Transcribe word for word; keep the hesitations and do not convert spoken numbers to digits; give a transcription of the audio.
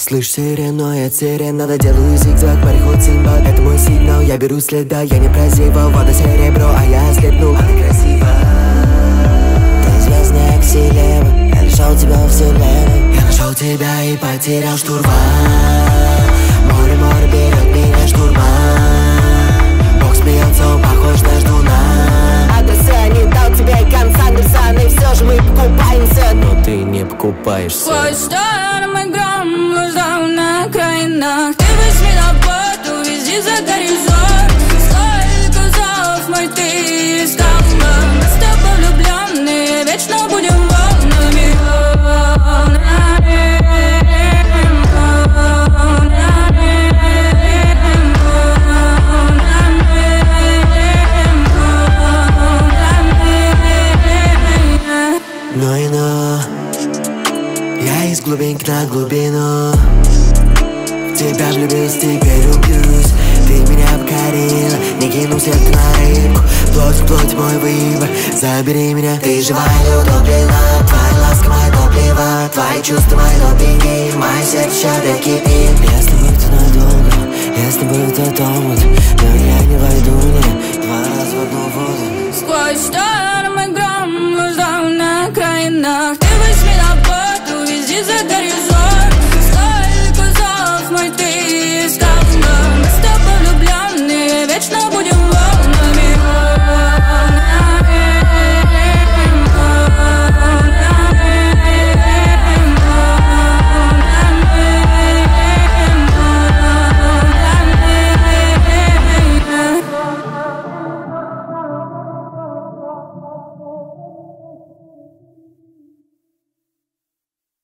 Слышь, сирену, я сирен, надо делаю зигзаг, мореход Симбад. Это мой сигнал, я беру следа, я не прозева, вода серебро, а я слепну. Она красива. Ты звездная ксилева, я нашел тебя в вселенной. Я нашел тебя и потерял штурвал. Море, море берет меня штурма. Бог смеется, он похож на ждуна. Адреса не дал тебе конца, Андерсон, и все же мы покупаемся. Но ты не покупаешься. Сквозь шторм и гром, блуждал на окраинах. Ты возьми на борт, увези за горизонт. Сколько зов мой ты искал. Мы с тобой влюбленные, вечно будем волнами. Но и но я из глубинки на глубину в тебя влюбился, теперь убьюсь. Ты меня покорила, не кинулся ты на рыбку. Плоть в плоть мой выбор, забери меня. Ты живая, утоплена, твоя ласка моя топлива. Твои чувства мои допинги, мое сердце опять кипит. Я с тобой то надолго, я с тобой то дома. Но я не войду, нет, два раза в одну воду. Сквозь шторм и гром, блуждал на окраинах. Ты возьми на борт, увези за горизонт. Сколько зов мой ты искал.